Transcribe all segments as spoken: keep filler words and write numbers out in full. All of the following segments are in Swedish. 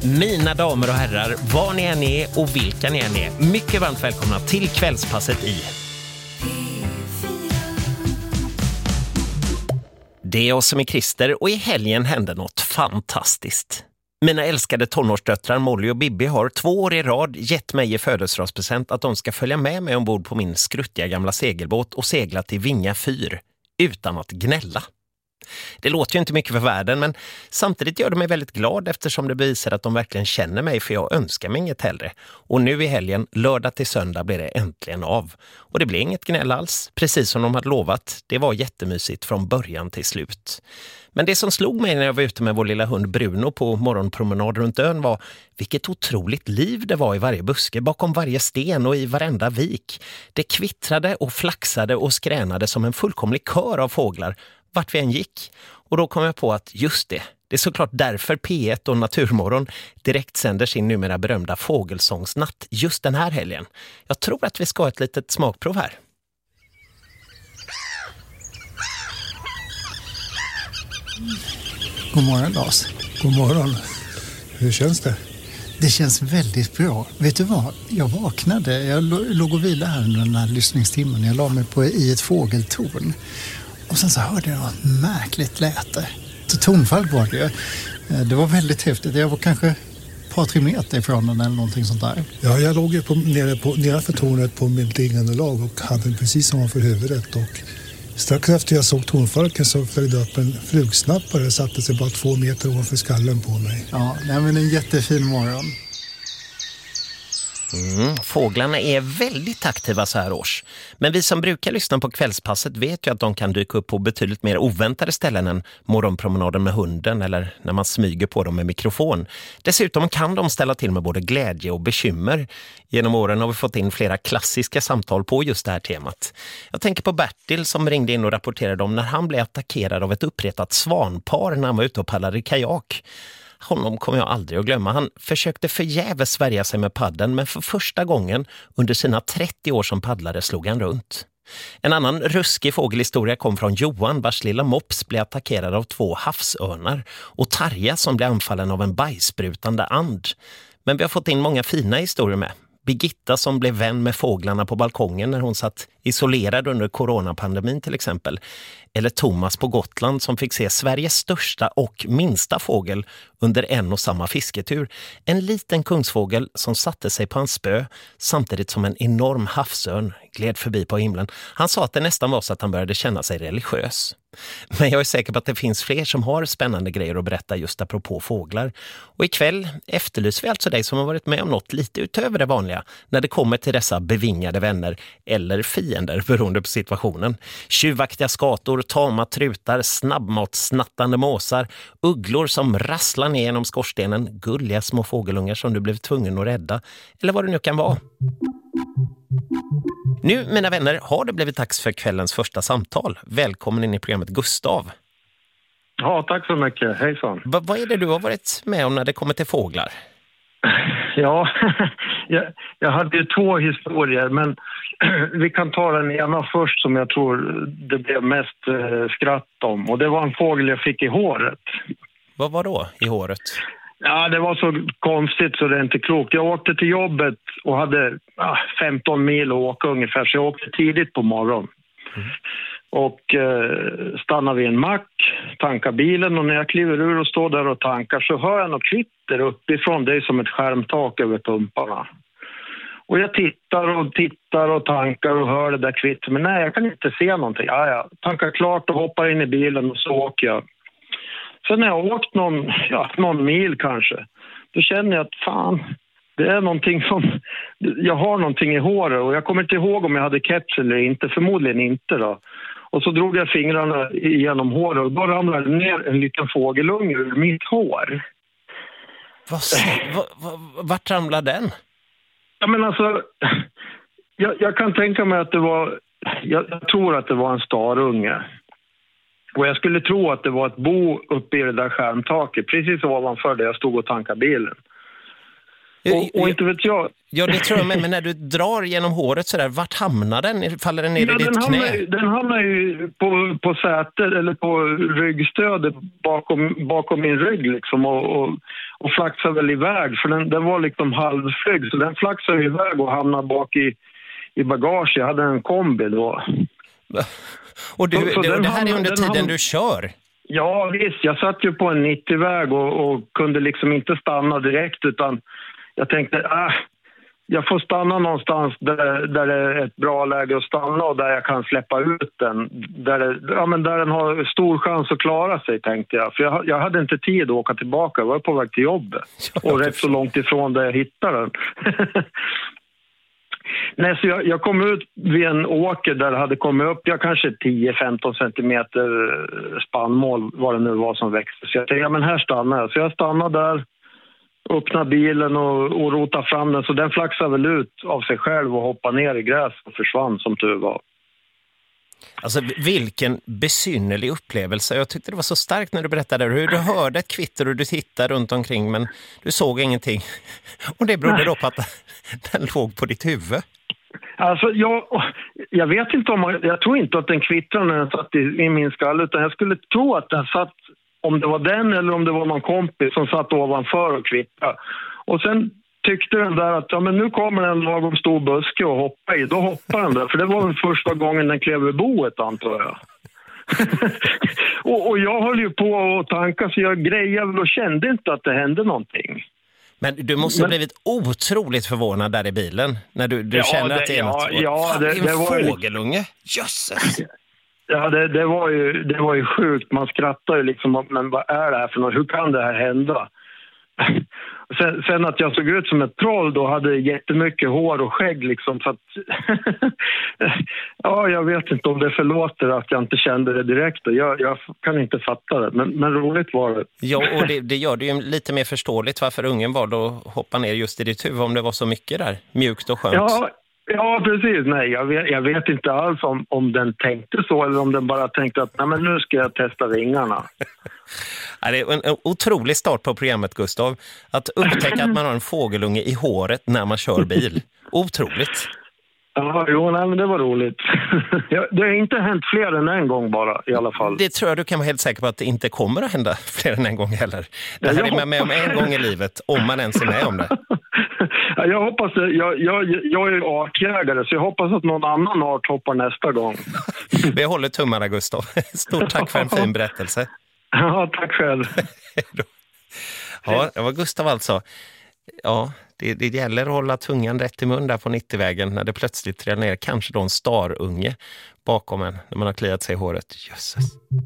Mina damer och herrar, var ni än är och vilka ni än är, mycket varmt välkomna till kvällspasset i Det är jag som är Christer och i helgen hände något fantastiskt. Mina älskade tonårsdöttrar Molly och Bibi har två år i rad gett mig i födelsedagspresent att de ska följa med mig ombord på min skruttiga gamla segelbåt och segla till Vinga fyr utan att gnälla. Det låter ju inte mycket för världen, men samtidigt gör de mig väldigt glad eftersom det bevisar att de verkligen känner mig, för jag önskar mig inget hellre. Och nu i helgen, lördag till söndag, blir det äntligen av. Och det blir inget gnäll alls, precis som de hade lovat. Det var jättemysigt från början till slut. Men det som slog mig när jag var ute med vår lilla hund Bruno på morgonpromenad runt ön var vilket otroligt liv det var i varje buske, bakom varje sten och i varenda vik. Det kvittrade och flaxade och skränade som en fullkomlig kör av fåglar vart vi än gick. Och då kom jag på att just det, det är såklart därför P ett och Naturmorgon direkt sänder sin numera berömda fågelsångsnatt just den här helgen. Jag tror att vi ska ha ett litet smakprov här. God morgon Lars. God morgon. Hur känns det? Det känns väldigt bra. Vet du vad? Jag vaknade, jag låg och vilade här under den här lyssningstimmen. Jag la mig på i ett fågeltorn. Och sen så hörde jag något märkligt läte. Så tonfall var det ju. Det var väldigt häftigt. Jag var kanske ett par, tre meter ifrån den eller någonting sånt där. Ja, jag låg ju på, nere, på, nedanför tornet på mitt liggande lag och hade precis som för huvudet. Och strax efter jag såg tonfalken så flög det upp en flugsnappare och satte sig bara två meter ovanför skallen på mig. Ja, det är en jättefin morgon. Mm, fåglarna är väldigt aktiva så här års. Men vi som brukar lyssna på kvällspasset vet ju att de kan dyka upp på betydligt mer oväntade ställen än morgonpromenaden med hunden eller när man smyger på dem med mikrofon. Dessutom kan de ställa till med både glädje och bekymmer. Genom åren har vi fått in flera klassiska samtal på just det här temat. Jag tänker på Bertil som ringde in och rapporterade om när han blev attackerad av ett uppretat svanpar när han var ute och paddlade i kajak. Honom kommer jag aldrig att glömma. Han försökte förgäves värja sig med paddeln, men för första gången under sina trettio år som paddlare slog han runt. En annan ruskig fågelhistoria kom från Johan, vars lilla mops blev attackerad av två havsörnar, och Tarja som blev anfallen av en bajsprutande and. Men vi har fått in många fina historier med. Birgitta som blev vän med fåglarna på balkongen när hon satt isolerad under coronapandemin till exempel. Eller Thomas på Gotland som fick se Sveriges största och minsta fågel under en och samma fisketur. En liten kungsfågel som satte sig på hans spö samtidigt som en enorm havsörn gled förbi på himlen. Han sa att det nästan var så att han började känna sig religiös. Men jag är säker på att det finns fler som har spännande grejer att berätta just apropå fåglar. Och ikväll efterlyser vi alltså dig som har varit med om något lite utöver det vanliga när det kommer till dessa bevingade vänner eller fiender beroende på situationen. Tjuvaktiga skator, tama trutar, snabbmatsnattande måsar, ugglor som rasslar ner genom skorstenen, gulliga små fågelungar som du blev tvungen att rädda eller vad det nu kan vara. Nu, mina vänner, har det blivit dags för kvällens första samtal. Välkommen in i programmet Gustav. Ja, tack så mycket. Hejsan. Va- vad är det du har varit med om när det kommer till fåglar? Ja, jag, jag hade ju två historier, men vi kan ta den ena först som jag tror det blev mest eh, skratt om. Och det var en fågel jag fick i håret. Vad var då i håret? Ja, det var så konstigt så det är inte klokt. Jag åkte till jobbet och hade ah, femton mil att åka ungefär, så jag åkte tidigt på morgonen. Mm. Och eh, stannade vid en mack, tankade bilen, och när jag kliver ur och står där och tankar så hör jag något kvitter uppifrån. Det är som ett skärmtak över pumparna. Och jag tittar och tittar och tankar och hör det där kvitter, men nej, jag kan inte se någonting. Ja, jag tankar klart och hoppar in i bilen och så åker jag. Sen när jag har åkt någon, ja, någon mil kanske, då känner jag att fan, det är någonting som, jag har någonting i håret och jag kommer inte ihåg om jag hade keps eller inte, förmodligen inte då. Och så drog jag fingrarna igenom håret och då ramlade ner en liten fågelunge ur mitt hår. Vad, vad, vad, vart ramlade den? Ja, men alltså, jag, jag kan tänka mig att det var, jag, jag tror att det var en starunge. Och jag skulle tro att det var ett bo uppe i det där skärmtaket, precis ovanför där jag stod och tankade bilen. Och, och inte vet jag. Ja, det tror jag med, men när du drar genom håret så där, vart hamnar den? Faller den ner ja, i ditt hamnar, knä? Den hamnar ju på, på sätet eller på ryggstödet bakom, bakom min rygg liksom och, och, och flaxar väl iväg, för den, den var liksom halvflyg, så den flaxar iväg och hamnar bak i, i bagage. Jag hade en kombi då. Och du, så, så det, det här hamnar, är under tiden hamnar, du kör? Ja visst, jag satt ju på en nittio-väg och, och kunde liksom inte stanna direkt, utan jag tänkte, ah, jag får stanna någonstans där, där det är ett bra läge att stanna och där jag kan släppa ut den. Där, det, ja, men där den har stor chans att klara sig, tänkte jag. För jag, jag hade inte tid att åka tillbaka, jag var på väg till jobbet. Och rätt så långt ifrån där jag hittade den. Nej, så jag, jag kom ut vid en åker där det hade kommit upp, jag kanske tio femton centimeter spannmål, vad det nu var som växte. Så jag tänkte, ja men här stannar jag. Så jag stannade där, öppnade bilen och, och rotade fram den. Så den flaxade väl ut av sig själv och hoppade ner i gräs och försvann som tur var. Alltså vilken besynnerlig upplevelse. Jag tyckte det var så starkt när du berättade hur du hörde ett kvitter och du tittade runt omkring men du såg ingenting. Och det berodde då på att den låg på ditt huvud. Alltså jag, jag vet inte om, jag tror inte att den kvittrade när den satt i, i min skalle, utan jag skulle tro att den satt, om det var den eller om det var någon kompis som satt ovanför och kvittrade. Och sen tyckte den där att ja, men nu kommer en lagom stor buske och hoppa i. Då hoppar den där, för det var den första gången den klev i boet, antar jag. och, och jag höll ju på att tanka, så jag grejade och kände inte att det hände någonting. Men du måste ha blivit otroligt förvånad där i bilen när du, du ja, känner det, att det är ja, något. Ja, det, det är det en var fågelunge. Jösses! Ja, det, det, var ju, det var ju sjukt. Man skrattar ju liksom, men vad är det här för något? Hur kan det här hända? Sen, sen att jag såg ut som ett troll då, hade jättemycket hår och skägg liksom, så att ja, jag vet inte om det förlåter att jag inte kände det direkt. Jag, jag kan inte fatta det, men, men roligt var det. Ja, och det, det gör det ju lite mer förståeligt varför ungen var då hoppa ner just i ditt huvud om det var så mycket där, mjukt och skönt. Ja, ja precis. Nej, jag vet, jag vet inte alls om, om den tänkte så eller om den bara tänkte att nej, men nu ska jag testa vingarna. Ja, det är en otrolig start på programmet, Gustav. Att upptäcka att man har en fågelunge i håret när man kör bil. Otroligt. Ja, jo, nej, men det var roligt. Det har inte hänt fler än en gång bara, i alla fall. Det tror jag du kan vara helt säker på att det inte kommer att hända fler än en gång heller. Det här är man med om en gång i livet, om man ens är med om det. Ja, jag hoppas det. Jag, jag, jag är artjägare, så jag hoppas att någon annan art hoppar nästa gång. Vi håller tummarna, Gustav. Stort tack för en fin berättelse. Ja, tack själv. Ja, det var Gustav alltså. Ja, det, det gäller att hålla tungan rätt i mun där på nittio-vägen när det plötsligt trillar ner kanske då en starunge bakom en när man har kliat sig i håret. Jösses.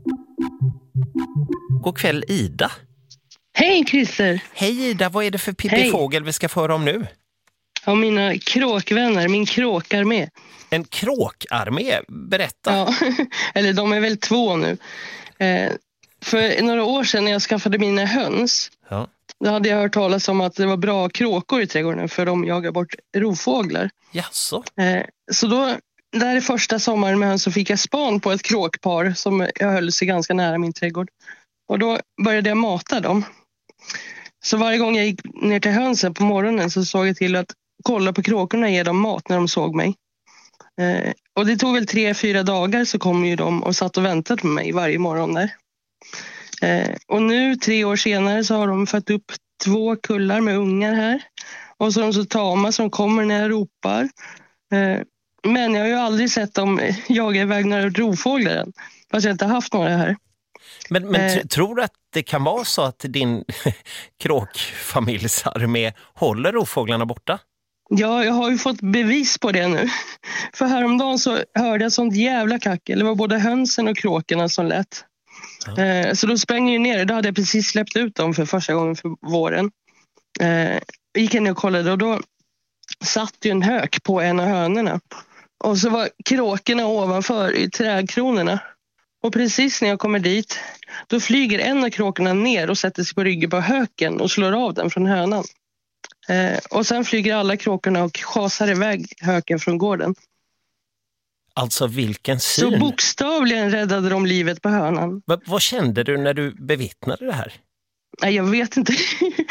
God kväll, Ida. Hej, Christer. Hej, Ida. Vad är det för pippifågel vi ska få höra om nu? Ja, mina kråkvänner, min kråkarmé. En kråkarmé? Berätta. Ja, eller de är väl två nu. Eh, för några år sedan när jag skaffade mina höns, ja. Då hade jag hört talas om att det var bra kråkor i trädgården för de jagar bort rovfåglar. Jaså? Eh, så då, där är första sommaren med höns, så fick jag span på ett kråkpar som jag höll sig ganska nära min trädgård. Och då började jag mata dem. Så varje gång jag gick ner till hönsen på morgonen så såg jag till att kolla på kråkorna och ge dem mat när de såg mig. Eh, och det tog väl tre, fyra dagar så kom ju de och satt och väntade på mig varje morgon där. Eh, och nu, tre år senare, så har de fått upp två kullar med ungar här. Och så är de så tama som kommer när jag ropar. Eh, men jag har ju aldrig sett dem jaga iväg några rovfåglar än. Fast jag inte haft några här. Men, men tr- tror du att det kan vara så att din kråkfamiljsarmé håller rovfåglarna borta? Ja, jag har ju fått bevis på det nu. För häromdagen så hörde jag sånt jävla kackel. Det var både hönsen och kråkorna som lät. Ja. Eh, så då sprang jag ner. Då hade jag precis släppt ut dem för första gången för våren. Eh, gick in och kollade och då satt ju en hök på en av hönorna. Och så var kråkorna ovanför i trädkronorna. Och precis när jag kommer dit, då flyger en av kråkorna ner och sätter sig på ryggen på höken och slår av den från hönan. Eh, och sen flyger alla kråkorna och chasar iväg höken från gården. Alltså vilken syn. Så bokstavligen räddade de livet på hönan. Va, vad kände du när du bevittnade det här? Nej, jag vet inte.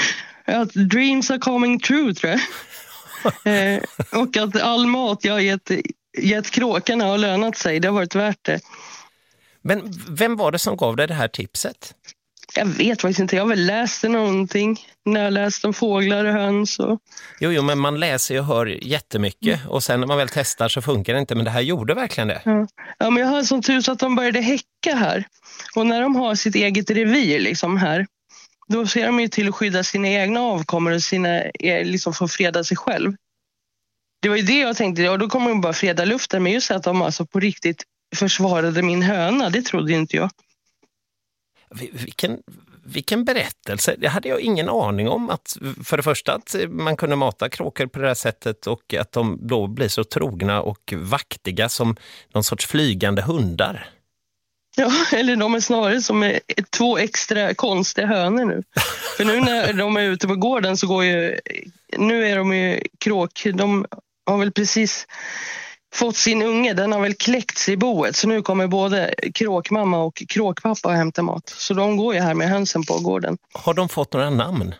Att dreams are coming true, tror jag. eh, och att all mat jag har gett, gett kråkorna har lönat sig. Det har varit värt det. Men vem var det som gav dig det här tipset? Jag vet faktiskt inte. Jag har väl läst någonting. När jag läst om fåglar och höns. Och... Jo, jo, men man läser och hör jättemycket. Mm. Och sen när man väl testar så funkar det inte. Men det här gjorde verkligen det. Ja, ja men jag har som tur så att de började häcka här. Och när de har sitt eget revir liksom här. Då ser de ju till att skydda sina egna avkommor och sina, liksom få freda sig själv. Det var ju det jag tänkte. Och då kommer de bara freda luften. Men just att de alltså på riktigt försvarade min höna. Det trodde inte jag. Vilken, vilken berättelse. Det hade jag ingen aning om. Att, för det första att man kunde mata kråkor på det här sättet och att de då blir så trogna och vaktiga som någon sorts flygande hundar. Ja, eller de är snarare som två extra konstiga hönor nu. För nu när de är ute på gården så går ju... Nu är de ju kråk. De har väl precis fått sin unge. Den har väl kläckts i boet. Så nu kommer både kråkmamma och kråkpappa att hämta mat. Så de går ju här med hönsen på gården. Har de fått några namn?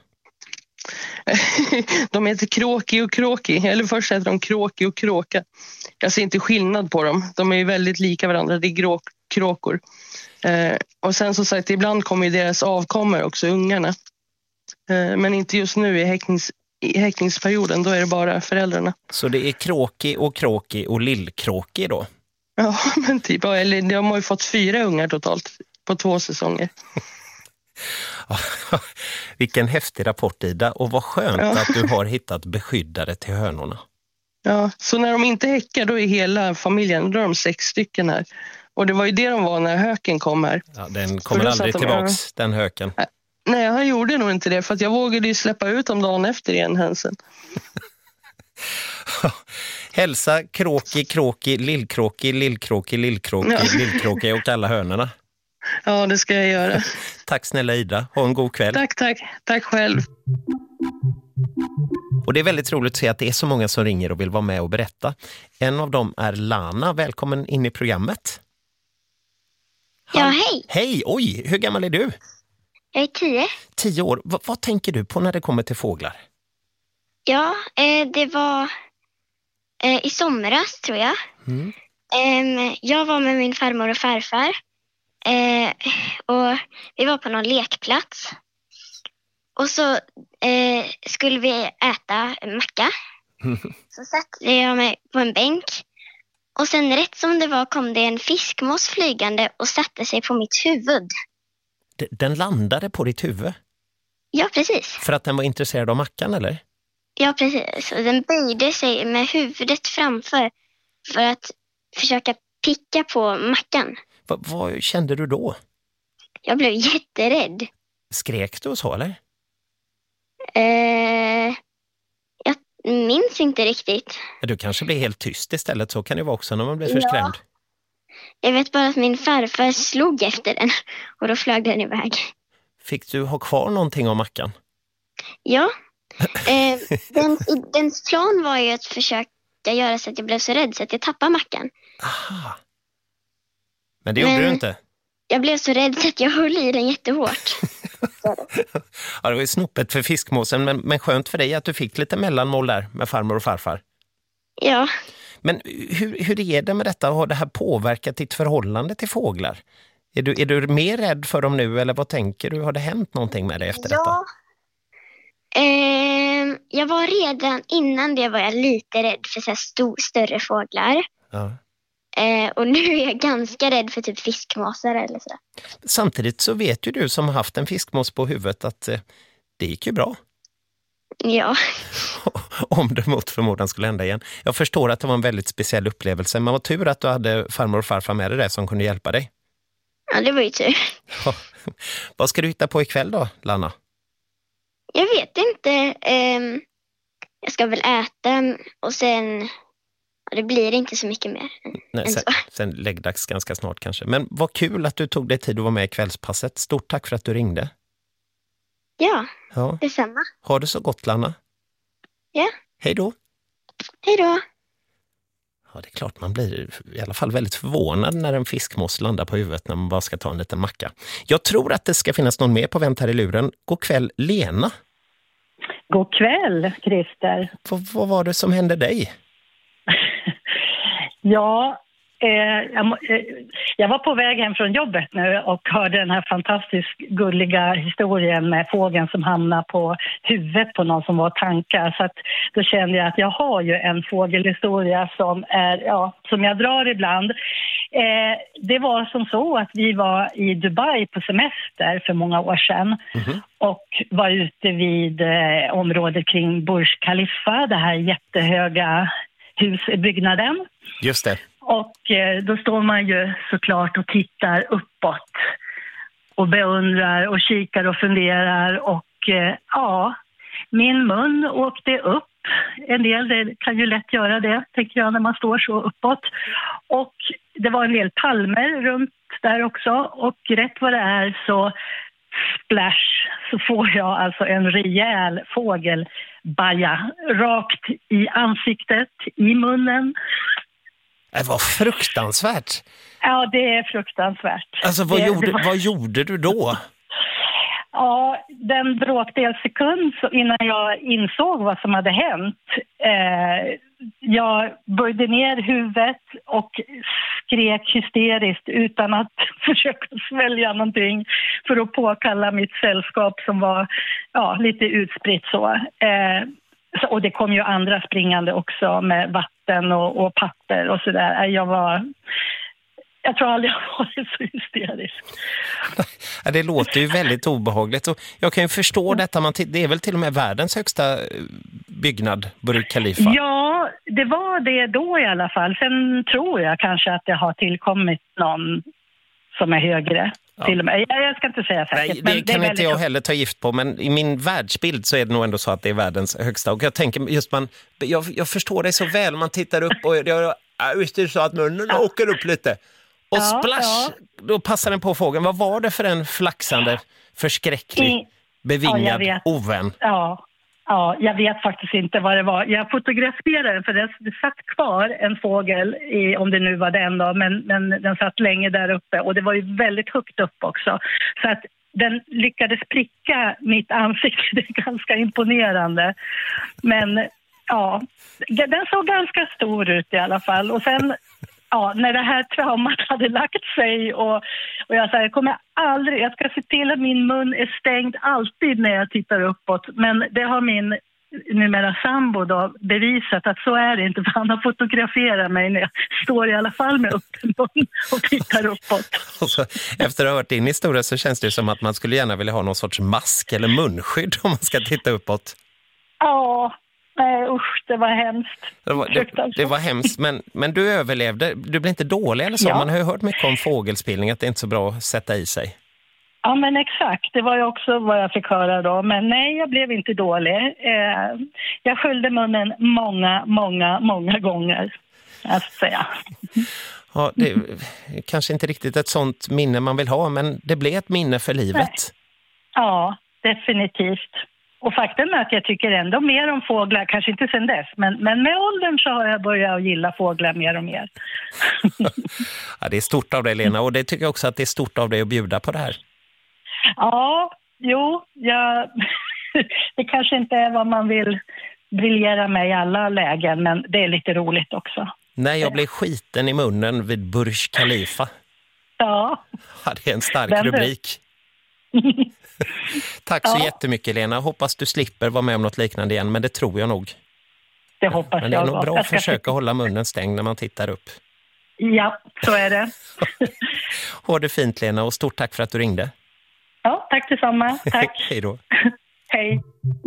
De heter Kråki och Kråki. Eller först heter de Kråki och Kråka. Jag ser inte skillnad på dem. De är ju väldigt lika varandra. Det är grå kråkor. Eh, och sen så sagt, ibland kommer ju deras avkommor också, ungarna. Eh, men inte just nu i, häcknings, i häckningsperioden. Då är det bara föräldrarna. Så det är Kråki och Kråki och Lillkråki då? Ja, men typ. Eller de har ju fått fyra ungar totalt på två säsonger. Vilken häftig rapport, Ida. Och vad skönt ja. att du har hittat beskyddare till hönorna. Ja, så när de inte häckar då är hela familjen, då är de sex stycken här. Och det var ju det de var när höken kom här. Ja, den kommer aldrig de, tillbaks, ja. Den höken. Nej, han gjorde nog inte det. För att jag vågade ju släppa ut dem dagen efter igen, hönsen. Hälsa Kråki, Kråki, Lillkråki, Lillkråki, Lillkråki, ja. Lillkråki och alla hönorna. Ja, det ska jag göra. Tack snälla Ida. Ha en god kväll. Tack, tack. Tack själv. Och det är väldigt roligt att se att det är så många som ringer och vill vara med och berätta. En av dem är Lana. Välkommen in i programmet. Ja, hej. Hej, oj, hur gammal är du? Jag är tio. Tio år. V- vad tänker du på när det kommer till fåglar? Ja, eh, det var eh, i somras tror jag. Mm. Eh, jag var med min farmor och farfar. Eh, och vi var på någon lekplats. Och så eh, skulle vi äta en macka. Mm. Så satte jag mig på en bänk. Och sen rätt som det var kom det en fiskmås flygande och satte sig på mitt huvud. Den landade på ditt huvud? Ja, precis. För att den var intresserad av mackan, eller? Ja, precis. Och den böjde sig med huvudet framför för att försöka picka på mackan. Va, vad kände du då? Jag blev jätterädd. Skrek du och så, eller? Eh, jag minns inte riktigt. Du kanske blir helt tyst istället, så kan det vara också när man blir förskrämd. Ja. Jag vet bara att min farfar slog efter den och då flög den iväg. Fick du ha kvar någonting av mackan? Ja. Eh, den, dens plan var ju att försöka göra så att jag blev så rädd så att jag tappade mackan. Aha. Men det gjorde Men du inte? Jag blev så rädd så att jag höll i den jättehårt. Ja, det var ju snoppet för fiskmåsen, men, men skönt för dig att du fick lite mellanmål där med farmor och farfar. Ja. Men hur, hur är det med detta? Har det här påverkat ditt förhållande till fåglar? Är du, är du mer rädd för dem nu eller vad tänker du? Har det hänt någonting med dig efter ja. detta? Eh, jag var redan innan det var jag lite rädd för så här stor, större fåglar. Ja. Eh, och nu är jag ganska rädd för typ fiskmåsar eller så. Samtidigt så vet ju du som har haft en fiskmås på huvudet att eh, det gick ju bra. Ja. Om det mot förmodan skulle hända igen. Jag förstår att det var en väldigt speciell upplevelse. Men vad tur att du hade farmor och farfar med dig där som kunde hjälpa dig. Ja, det var ju tur. Ja. Vad ska du hitta på ikväll då, Lana? Jag vet inte. Um, jag ska väl äta och sen... Ja, det blir inte så mycket mer. Nej, sen, sen läggdags ganska snart kanske. Men vad kul att du tog dig tid att vara med i kvällspasset. Stort tack för att du ringde. Ja, ja. Detsamma. Ha det så gott, Lana. Ja. Hej då. Hej då. Ja, det är klart man blir i alla fall väldigt förvånad när en fiskmås landar på huvudet när man bara ska ta en liten macka. Jag tror att det ska finnas någon mer på vänt här i luren. God kväll, Lena. God kväll, Christer. Vad, vad var det som hände dig? ja, eh, jag, eh, jag var på väg hem från jobbet nu och hörde den här fantastiskt gulliga historien med fågeln som hamnar på huvudet på någon som var tankar. Så att då kände jag att jag har ju en fågelhistoria som, är, ja, som jag drar ibland. Eh, det var som så att vi var i Dubai på semester för många år sedan. Mm-hmm. Och var ute vid eh, området kring Burj Khalifa, det här jättehöga husbyggnaden. Just det. Och eh, då står man ju såklart och tittar uppåt och beundrar och kikar och funderar. Och eh, ja, min mun åkte upp. En del det kan ju lätt göra det, tänker jag, när man står så uppåt. Och det var en del palmer runt där också. Och rätt vad det är så splash, så får jag alltså en rejäl fågelbaja rakt i ansiktet, i munnen. Det var fruktansvärt. Ja, det är fruktansvärt. Alltså, vad, det, gjorde, det var... vad gjorde du då? Ja, den bråkdel sekund så innan jag insåg vad som hade hänt. Eh, jag böjde ner huvudet och skrek hysteriskt utan att försöka svälja någonting för att påkalla mitt sällskap som var ja, lite utspritt så. Eh, så. Och det kom ju andra springande också med vatten och, och papper och sådär. Jag var... Jag tror aldrig jag har varit så hysterisk. Ja, det låter ju väldigt obehagligt. Och jag kan ju förstå detta. Man t- det är väl till och med världens högsta byggnad, Burj Khalifa. Ja, det var det då i alla fall. Sen tror jag kanske att det har tillkommit någon som är högre. Ja. Till och med. Jag ska inte säga säkert. Nej, det men kan det inte jag heller ta gift på. Men i min världsbild så är det nog ändå så att det är världens högsta. Och jag tänker just man... Jag, jag förstår det så väl. Man tittar upp och... Jag, visst är det så att munnen ja. åker upp lite. Och ja, splash, ja. Då passar den på fågeln. Vad var det för en flaxande, förskräcklig, I, bevingad ja, ovän? Ja, ja, jag vet faktiskt inte vad det var. Jag fotograferade den för det, det satt kvar en fågel, i, om det nu var den då, men, men den satt länge där uppe. Och det var ju väldigt högt upp också. Så att den lyckades pricka mitt ansikte, det är ganska imponerande. Men ja, den såg ganska stor ut i alla fall. Och sen... Ja, när det här traumat hade lagt sig och, och jag sa, jag kommer aldrig, jag ska se till att min mun är stängd alltid när jag tittar uppåt. Men det har min numera sambo då bevisat att så är det inte, för han har fotograferat mig när jag står i alla fall med öppen mun och tittar uppåt. Alltså, efter att ha hört din historia så känns det som att man skulle gärna vilja ha någon sorts mask eller munskydd om man ska titta uppåt. Ja. Nej, usch, det var hemskt. Det var, det, det var hemskt, men, men du överlevde. Du blev inte dålig eller så. Ja. Man har ju hört mycket om fågelspillning, att det är inte så bra att sätta i sig. Ja, men exakt. Det var ju också vad jag fick höra då. Men nej, jag blev inte dålig. Eh, jag skyllde munnen många, många, många gånger, jag ska säga. Ja, det är kanske inte riktigt ett sånt minne man vill ha, men det blev ett minne för livet. Nej. Ja, definitivt. Och faktum är att jag tycker ändå mer om fåglar, kanske inte sen dess, men, men med åldern så har jag börjat gilla fåglar mer och mer. Ja, det är stort av dig, Lena, och det tycker jag också att det är stort av dig att bjuda på det här. Ja, jo, jag, det kanske inte är vad man vill briljera med i alla lägen, men det är lite roligt också. Nej, jag blev skiten i munnen vid Burj Khalifa. Ja. Ja, det är en stark Vem rubrik. Tack så ja. jättemycket, Lena. Hoppas du slipper vara med om något liknande igen, men det tror jag nog. Det hoppas jag. Men det är jag nog bra att ska... försöka hålla munnen stängd när man tittar upp. Ja, så är det. Ha det fint, Lena, och stort tack för att du ringde. Ja, tack detsamma. Tack. Hej då. Hej.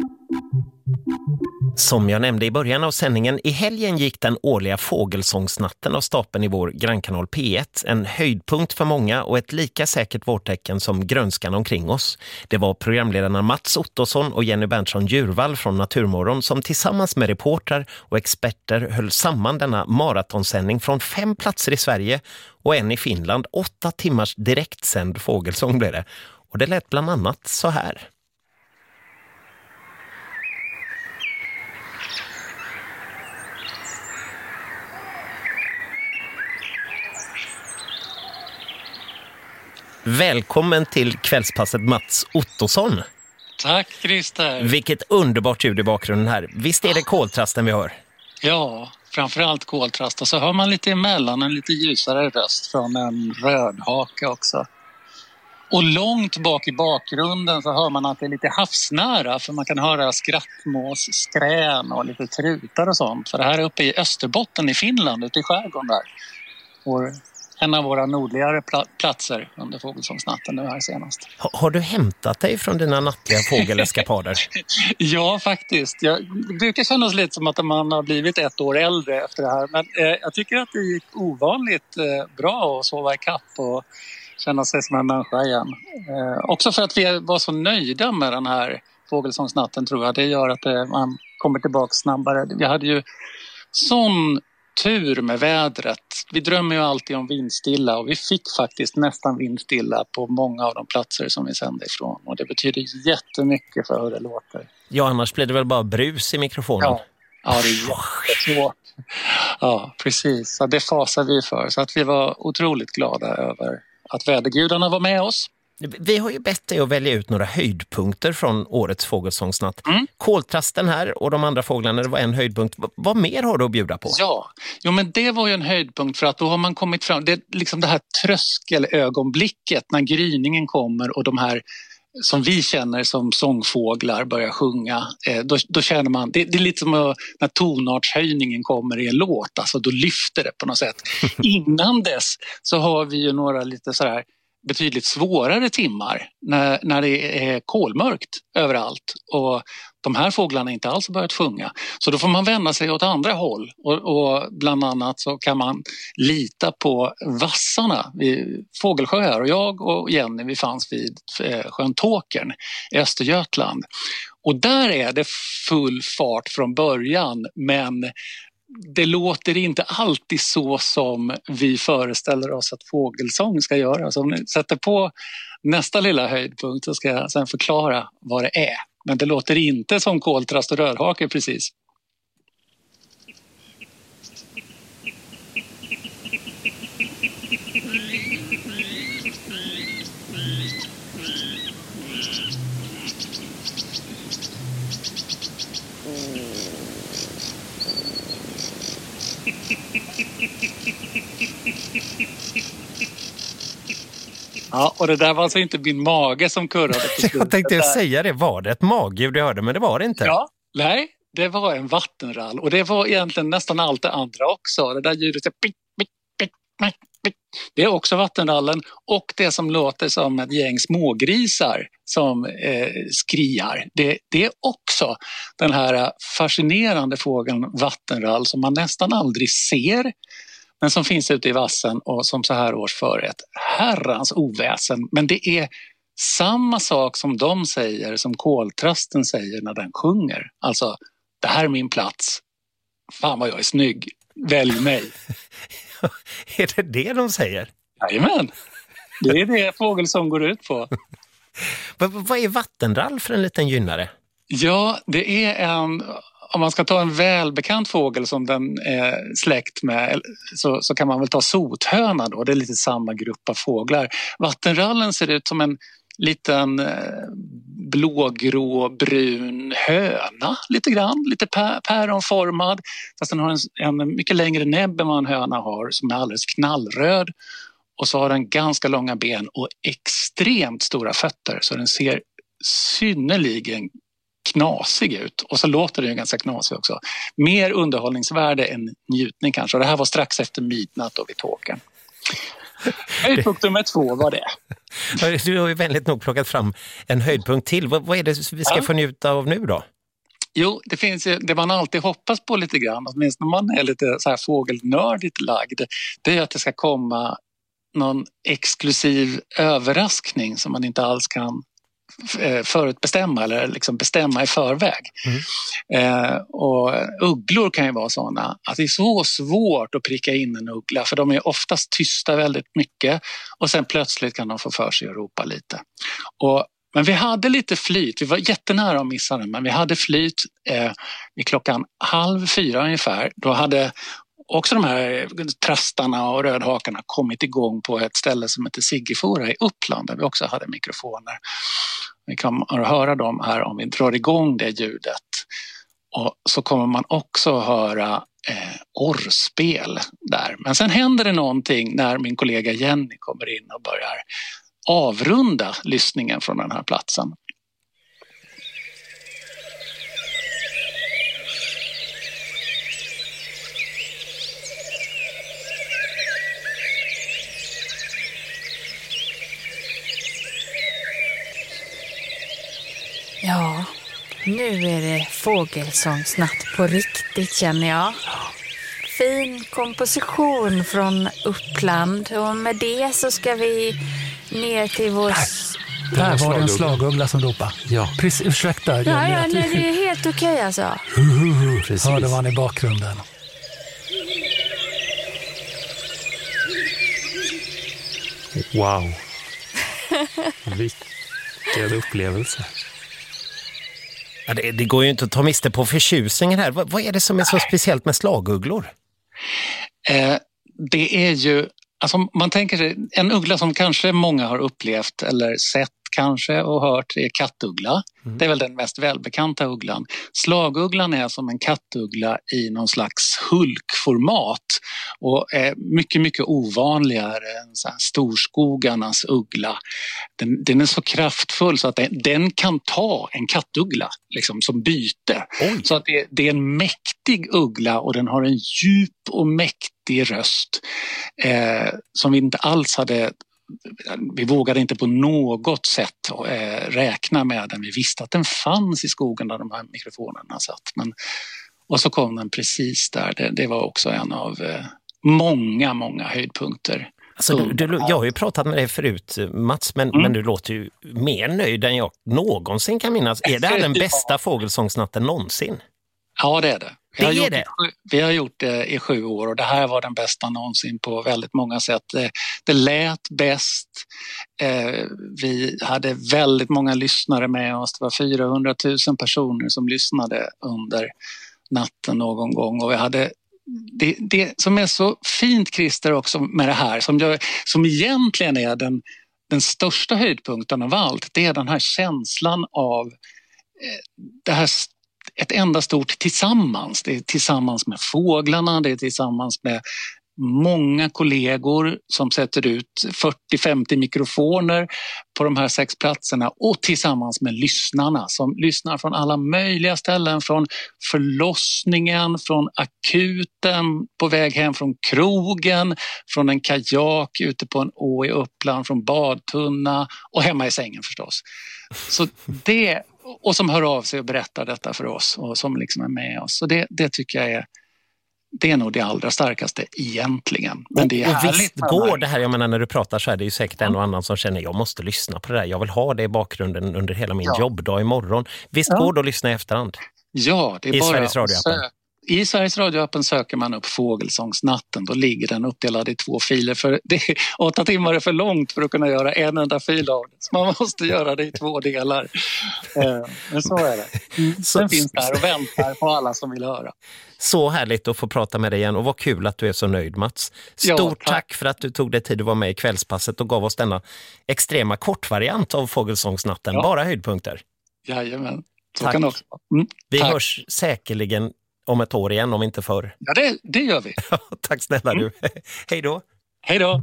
Som jag nämnde i början av sändningen, i helgen gick den årliga fågelsångsnatten av stapeln i vår grannkanal P ett. En höjdpunkt för många och ett lika säkert vårtecken som grönskan omkring oss. Det var programledarna Mats Ottosson och Jenny Berntsson Djurvall från Naturmorgon som tillsammans med reportrar och experter höll samman denna maratonsändning från fem platser i Sverige och en i Finland. Åtta timmars direktsänd fågelsång blev det. Och det lät bland annat så här. Välkommen till kvällspasset, Mats Ottosson. Tack Christer. Vilket underbart ljud i bakgrunden här. Visst är det koltrasten vi hör? Ja, framförallt koltrast. Och så hör man lite emellan en lite ljusare röst från en rödhake också. Och långt bak i bakgrunden så hör man att det är lite havsnära, för man kan höra skrattmås, skrän och lite trutar och sånt. För det här är uppe i Österbotten i Finland, ute i skärgården där. Och en av våra nordligare platser under fågelsångsnatten nu här senast. Har, har du hämtat dig från dina nattliga fågeleskapader? Ja, faktiskt. Jag brukar kännas lite som att man har blivit ett år äldre efter det här. Men eh, jag tycker att det gick ovanligt eh, bra att sova i kapp och känna sig som en människa igen. Eh, också för att vi var så nöjda med den här fågelsångsnatten, tror jag. Det gör att eh, man kommer tillbaka snabbare. Vi hade ju sån tur med vädret. Vi drömmer ju alltid om vindstilla, och vi fick faktiskt nästan vindstilla på många av de platser som vi sände ifrån. Och det betyder jättemycket för hur det låter. Ja, annars blir det väl bara brus i mikrofonen. Ja, ja det är jättesvårt. Ja, precis. Så det fasar vi för. Så att vi var otroligt glada över att vädergudarna var med oss. Vi har ju bett dig att välja ut några höjdpunkter från årets fågelsångsnatt. Mm. Koltrasten här och de andra fåglarna, det var en höjdpunkt. Vad mer har du att bjuda på? Ja, jo, men det var ju en höjdpunkt, för att då har man kommit fram. Det är liksom det här tröskelögonblicket när gryningen kommer och de här som vi känner som sångfåglar börjar sjunga. Eh, då, då känner man, det, det är lite som att, när tonartshöjningen kommer i en låt, alltså då lyfter det på något sätt. Innan dess så har vi ju några lite så här betydligt svårare timmar när, när det är kolmörkt överallt och de här fåglarna inte alls börjat sjunga. Så då får man vända sig åt andra håll, och, och bland annat så kan man lita på vassarna vid Fågelsjö. Och jag och Jenny, vi fanns vid eh, sjön Tåkern i Östergötland. Och där är det full fart från början, men det låter inte alltid så som vi föreställer oss att fågelsång ska göra. Så om ni sätter på nästa lilla höjdpunkt så ska jag sedan förklara vad det är. Men det låter inte som koltrast och rödhake precis. Ja, och det där var alltså inte min mage som kurrade. Jag tänkte säga det, var det ett magljud jag hörde, men det var det inte. Ja, nej, det var en vattenrall, och det var egentligen nästan allt det andra också. Det där ljudet, det är också vattenrallen, och det som låter som ett gäng smågrisar som eh, skriar. Det, det är också den här fascinerande fågeln vattenrall som man nästan aldrig ser, men som finns ute i vassen och som så här års för ett herrans oväsen. Men det är samma sak som de säger, som koltrasten säger när den sjunger. Alltså, det här är min plats. Fan vad jag är snygg. Välj mig. Är det det de säger? Jajamän. Det är det fågelsång går ut på. Vad är vattenrall för en liten gynnare? Ja, det är en... Om man ska ta en välbekant fågel som den är släkt med, så, så kan man väl ta sothöna då. Det är lite samma grupp av fåglar. Vattenrallen ser ut som en liten blågrå brun höna lite grann. Lite päronformad. Fast den har en, en mycket längre näbb än vad en höna har, som är alldeles knallröd. Och så har den ganska långa ben och extremt stora fötter. Så den ser synnerligen knasig ut, och så låter det ju ganska knasig också. Mer underhållningsvärde än njutning kanske, och det här var strax efter midnatt och vid Tåkern. Höjdpunkt nummer två var det. Du har ju vänligt nog plockat fram en höjdpunkt till. Vad, vad är det vi ska ja. få njuta av nu då? Jo, det finns ju, det man alltid hoppas på lite grann, åtminstone när man är lite så här fågelnördigt lagd, det är att det ska komma någon exklusiv överraskning som man inte alls kan förutbestämma eller liksom bestämma i förväg. Mm. Eh, och ugglor kan ju vara sådana att det är så svårt att pricka in en uggla, för de är oftast tysta väldigt mycket, och sen plötsligt kan de få för sig att ropa lite. Och, men vi hade lite flyt, vi var jättenära att missa den, men vi hade flyt eh, i klockan halv fyra ungefär. Då hade också de här trastarna och rödhakarna kommit igång på ett ställe som heter Siggefora i Uppland där vi också hade mikrofoner. Vi kan höra dem här om vi drar igång det ljudet. Och så kommer man också höra eh, orrspel där. Men sen händer det någonting när min kollega Jenny kommer in och börjar avrunda lyssningen från den här platsen. Ja, nu är det fågelsångsnatt på riktigt känner jag. Fin komposition från Uppland och med det så ska vi ner till vår... Där, där var det en slaguggla som ropade. Ja. Precis, ursäkta. Ja, ja, nej, det är helt okej okay, alltså. Precis. Hörde man i bakgrunden. Wow. Vilken upplevelse. Ja, det, det går ju inte att ta miste på förtjusningen här. Vad, vad är det som är så speciellt med slagugglor? Eh, det är ju, alltså man tänker sig, en uggla som kanske många har upplevt eller sett kanske och hört är kattuggla. Mm. Det är väl den mest välbekanta ugglan. Slagugglan är som en kattuggla i någon slags hulkformat och är mycket, mycket ovanligare än så här storskogarnas uggla. Den, den är så kraftfull så att den, den kan ta en kattuggla liksom, som byte. Oj. Så att det, det är en mäktig uggla och den har en djup och mäktig röst eh, som vi inte alls hade. Vi vågade inte på något sätt eh, räkna med den. Vi visste att den fanns i skogen där de här mikrofonerna satt. Men, och så kom den precis där. Det, det var också en av eh, många, många höjdpunkter. Alltså, du, du, jag har ju pratat med dig förut, Mats, men, mm. men du låter ju mer nöjd än jag någonsin kan minnas. Är det här den bästa fågelsångsnatten någonsin? Ja, det är det. Vi har, det är gjort, det. vi har gjort det i sju år och det här var den bästa någonsin på väldigt många sätt. Det, det lät bäst. Eh, vi hade väldigt många lyssnare med oss. Det var fyrahundratusen personer som lyssnade under natten någon gång. Och vi hade det, det som är så fint, Christer, också med det här som, gör, som egentligen är den, den största höjdpunkten av allt. Det är den här känslan av eh, det här ett enda stort tillsammans. Det är tillsammans med fåglarna, det är tillsammans med många kollegor som sätter ut fyrtio till femtio mikrofoner på de här sex platserna och tillsammans med lyssnarna som lyssnar från alla möjliga ställen, från förlossningen, från akuten, på väg hem från krogen, från en kajak ute på en å i Uppland, från badtunna och hemma i sängen förstås. Så det, och som hör av sig och berättar detta för oss och som liksom är med oss. Så det, det tycker jag är Det är nog det allra starkaste egentligen. Men det är och visst går det här, jag menar när du pratar så är det ju säkert en och annan som känner jag måste lyssna på det där. Jag vill ha det i bakgrunden under hela min ja. jobbdag imorgon. Visst ja. går det att lyssna i efterhand? Ja, det är I bara Sveriges radioappen. Sö- I Sveriges radioappen söker man upp Fågelsångsnatten. Då ligger den uppdelad i två filer. För det är, åtta timmar är för långt för att kunna göra en enda fil av det. Så man måste göra det i två delar. Men så är det. Så, den finns där och väntar på alla som vill höra. Så härligt att få prata med dig igen och vad kul att du är så nöjd, Mats. Stort ja, tack. tack för att du tog dig tid att vara med i Kvällspasset och gav oss denna extrema kortvariant av Fågelsångsnatten. Ja. Bara höjdpunkter. Jajamän, så tack. kan det också vara. Mm, vi tack. hörs säkerligen om ett år igen, om inte förr. Ja, det, det gör vi. Tack snälla mm. du. Hej då. Hej då.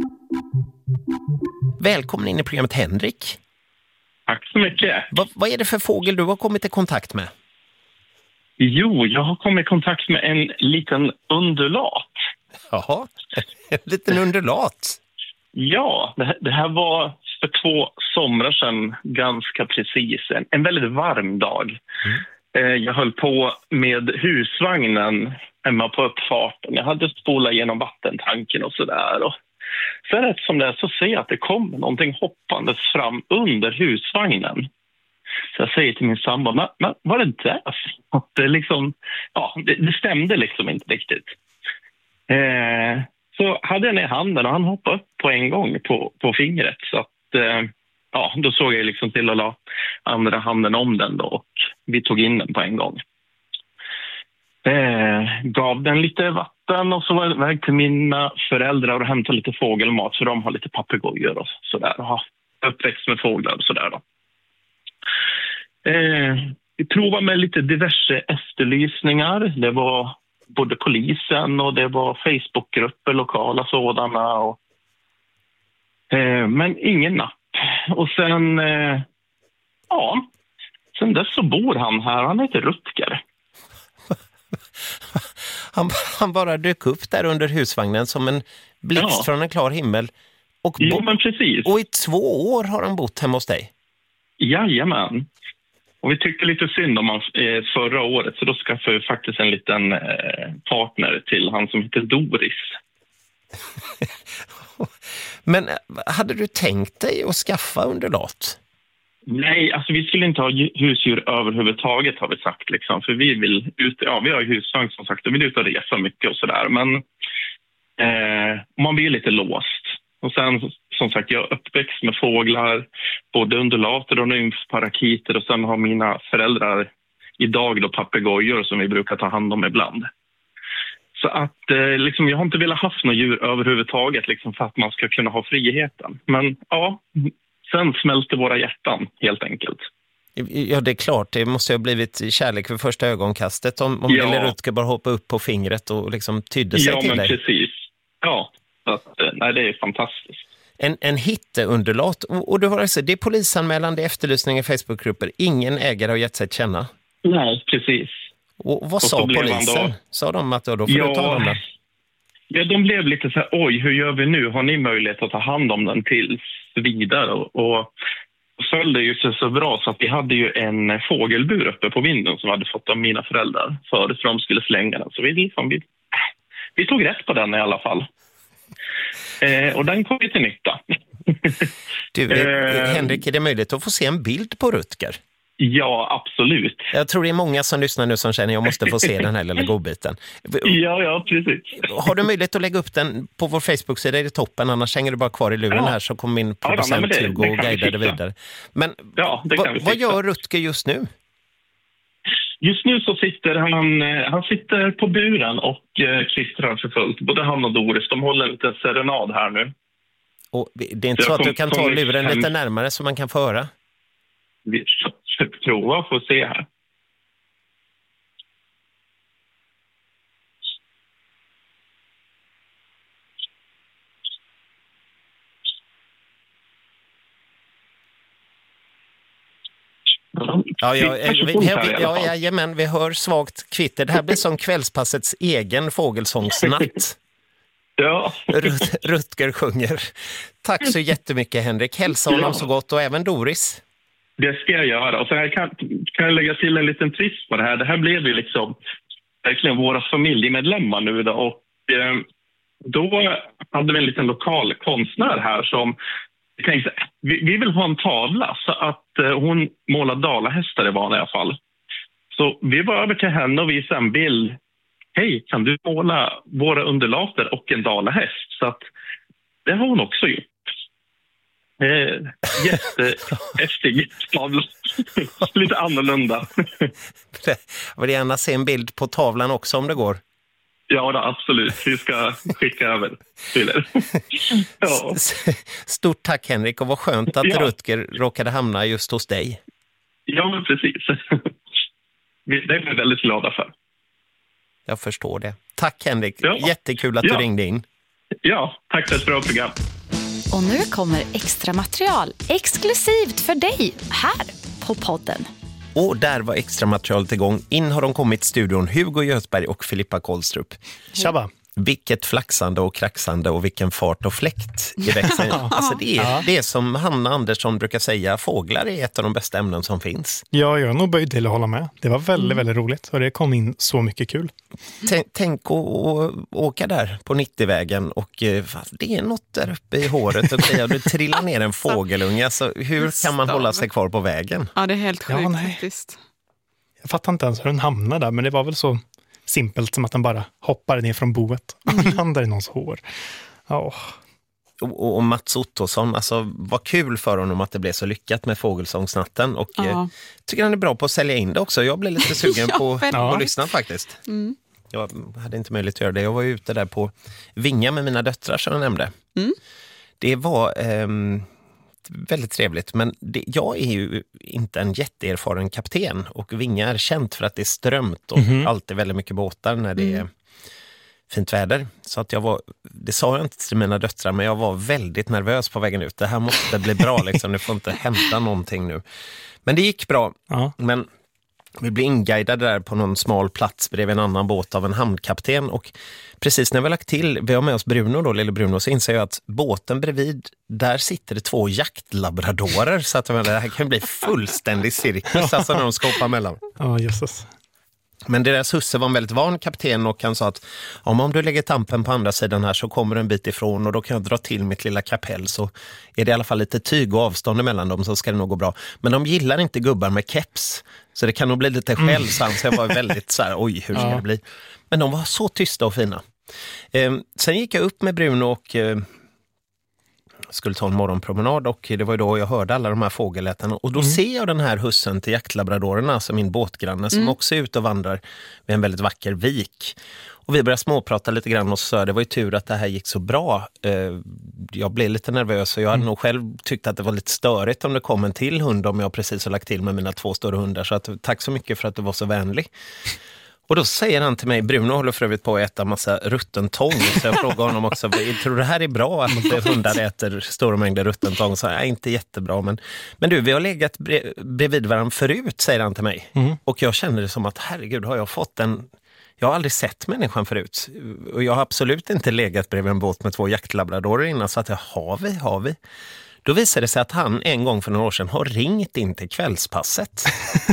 Välkommen in i programmet, Henrik. Tack så mycket. Va, vad är det för fågel du har kommit i kontakt med? Jo, jag har kommit i kontakt med en liten undulat. Jaha, en liten undulat? Ja, det, det här var för två somrar sedan ganska precis. En, en väldigt varm dag. Mm. Eh, jag höll på med husvagnen hemma på uppfarten. Jag hade spolat igenom vattentanken och sådär. Och så rätt som det är så ser jag att det kommer någonting hoppandes fram under husvagnen. Så jag säger till min sambo, men, men vad är det där? Det, liksom, ja, det, det stämde liksom inte riktigt. Eh, så hade jag ner handen och han hoppade upp på en gång på, på fingret. Så att, eh, ja, då såg jag liksom till att la andra handen om den då och vi tog in den på en gång. Eh, gav den lite vatten natten och så var jag iväg till mina föräldrar och hämtade lite fågelmat, för de har lite papegojor och sådär. Och har uppväxt med fåglar och sådär då. Eh, vi provade med lite diverse efterlysningar. Det var både polisen och det var Facebookgrupper, lokala sådana. Och, eh, men ingen napp. Och sen, eh, ja, sen dess så bor han här. Han heter Rutger. Han, han bara dök upp där under husvagnen som en blixt ja. från en klar himmel. Och, bo- ja, men precis. och i två år har han bott hemma hos dig. Jajamän. Och vi tyckte lite synd om hans eh, förra året, så då skaffade vi faktiskt en liten eh, partner till han som heter Doris. Men hade du tänkt dig att skaffa undulat? Nej, alltså vi skulle inte ha husdjur överhuvudtaget, har vi sagt. Liksom, för vi vill ut, ja, vi har husvagn som sagt och vi vill ut och resa mycket och sådär. Men eh, man blir lite låst. Och sen som sagt, jag är uppväxt med fåglar, både undulater och nymfparakiter, och sen har mina föräldrar idag då papegojor som vi brukar ta hand om ibland. Så att eh, liksom, jag har inte velat haft några djur överhuvudtaget liksom, för att man ska kunna ha friheten. Men ja, sen smälter våra hjärtan helt enkelt. Ja, det är klart. Det måste ha blivit kärlek för första ögonkastet om, om ja. Lille Rutger bara hoppa upp på fingret och liksom tydde sig ja, till dig. dig. Ja, men precis. Ja, så att, nej, det är fantastiskt. En, en hitteunderlat. Och, och du har alltså, det är polisanmälan, det är efterlysning i Facebookgrupper. Ingen ägare har gett sig att känna. Nej, precis. Och vad och sa polisen? Då... Sa de att då, då får ja, du ta dem där? Ja, de blev lite så här, oj, hur gör vi nu? Har ni möjlighet att ta hand om den tills vidare? Och, och följde ju sig så bra så att vi hade ju en fågelbur uppe på vinden som hade fått av mina föräldrar förut för de skulle slänga den. Så vi, liksom, vi, vi tog rätt på den i alla fall. Eh, och den kom ju till nytta. Du, eh, Henrik, är det möjligt att få se en bild på Rutger? Ja, absolut. Jag tror det är många som lyssnar nu som känner att jag måste få se den här lilla godbiten. Ja, ja, precis. Har du möjlighet att lägga upp den på vår Facebook-sida i toppen? Annars hänger du bara kvar i luren ja. här så kommer min producent ja, Hugo och guida det vidare. Men ja, det va, vad gör Rutger just nu? Just nu så sitter han, han sitter på buren och eh, klistrar för fullt. Både han och Doris, de håller en liten serenad här nu. Och det är inte så, så att kom, du kan ta luren hem. lite närmare så man kan få höra? Vi ska prova för att se här. Ja, ja, vi, vi, ja, ja, ja, men vi hör svagt kvitter. Det här blir som kvällspassets egen fågelsångsnatt. Ja. Rut, Rutger sjunger. Tack så jättemycket, Henrik. Hälsa honom ja. så gott och även Doris. Det ska jag göra. Och så här kan, kan jag lägga till en liten twist på det här. Det här blev ju liksom verkligen våra familjemedlemmar nu då. Och eh, då hade vi en liten lokal konstnär här som tänkte, vi, vi vill ha en tavla så att eh, hon målar dalahästar i vanliga fall. Så vi var över till henne och visade en bild. Hej, kan du måla våra undulater och en dalahäst? Så att det har hon också gjort. Eh, jättehäftig tavla. Lite annorlunda. Jag vill gärna se en bild på tavlan också om det går. Ja, då, absolut. Vi ska skicka över till er. Ja. Stort tack, Henrik, och vad skönt att ja. Rutger råkade hamna just hos dig. Ja, men precis. Det är vi väldigt glada för. Jag förstår det. Tack, Henrik. Ja. Jättekul att ja. du ringde in. Ja, tack för ett bra program. Och nu kommer extra material exklusivt för dig här på podden. Och där var extra materialet igång. In har de kommit studion Hugo Göthberg och Filippa Kolstrup. Tjaba! Vilket flaxande och kraxande och vilken fart och fläkt i växeln. Alltså det är, ja. det är som Hanna Andersson brukar säga, fåglar är ett av de bästa ämnen som finns. Ja, jag är nog böjd till att hålla med. Det var väldigt, mm. väldigt roligt och det kom in så mycket kul. Tänk, tänk att åka där på nittiovägen och eh, det är något där uppe i håret och säga, du trillar ner en fågelunge. Alltså, hur kan man hålla sig kvar på vägen? Ja, det är helt sjukt ja, faktiskt. Jag fattar inte ens hur den hamnade där, men det var väl så simpelt som att den bara hoppade ner från boet och mm. landade i någons hår. Oh. Och, och Mats Ottosson, alltså vad kul för honom att det blev så lyckat med Fågelsångsnatten och ja. eh, tycker han är bra på att sälja in det också. Jag blev lite sugen ja, på att ja. lyssna faktiskt. Mm. Jag hade inte möjlighet att göra det. Jag var ute där på Vinga med mina döttrar som jag nämnde. Mm. Det var eh, väldigt trevligt, men det, jag är ju inte en jätteerfaren kapten och Vinga är känt för att det är strömt och mm-hmm. alltid väldigt mycket båtar när det mm. är fint väder. Så att jag var, det sa jag inte till mina döttrar, men jag var väldigt nervös på vägen ut. Det här måste bli bra liksom, det får inte hända någonting nu. Men det gick bra, ja. Men vi blev inguidade där på någon smal plats bredvid en annan båt av en hamnkapten och precis när vi lagt till, vi har med oss Bruno då, lille Bruno, så inser jag att båten bredvid, där sitter det två jaktlabradorer så att jag menar, det här kan bli fullständig cirkus alltså när de ska hoppa mellan. Ja, Jesus. Men deras husse var en väldigt van kapten och han sa att om du lägger tampen på andra sidan här så kommer du en bit ifrån och då kan jag dra till mitt lilla kapell så är det i alla fall lite tyg och avstånd mellan dem så ska det nog gå bra. Men de gillar inte gubbar med keps så det kan nog bli lite skällsamt så jag var väldigt så här, oj hur ska ja. det bli? Men de var så tysta och fina. Eh, sen gick jag upp med Bruno och eh, skulle ta en morgonpromenad och det var ju då jag hörde alla de här fågelläten och då mm. ser jag den här hussen till jaktlabradorerna, alltså min båtgranne som mm. också är ute och vandrar vid en väldigt vacker vik. Och vi började småprata lite grann och så det var ju tur att det här gick så bra. Jag blev lite nervös och jag hade mm. nog själv tyckt att det var lite störigt om det kom en till hund om jag precis har lagt till med mina två större hundar, så att, tack så mycket för att du var så vänlig. Och då säger han till mig, Bruno håller för övrigt på att äta massa rutten tång. Så jag frågar honom också, tror du det här är bra att hundar äter stora mängder rutten tång? Så jag, inte jättebra, men, men du, vi har legat bredvid varandra förut, säger han till mig. Mm. Och jag känner det som att, herregud, har jag fått en... Jag har aldrig sett människan förut. Och jag har absolut inte legat bredvid en båt med två jaktlabradorer innan, så att jag, har vi, har vi. Då visade det sig att han en gång för några år sedan har ringt in till kvällspasset.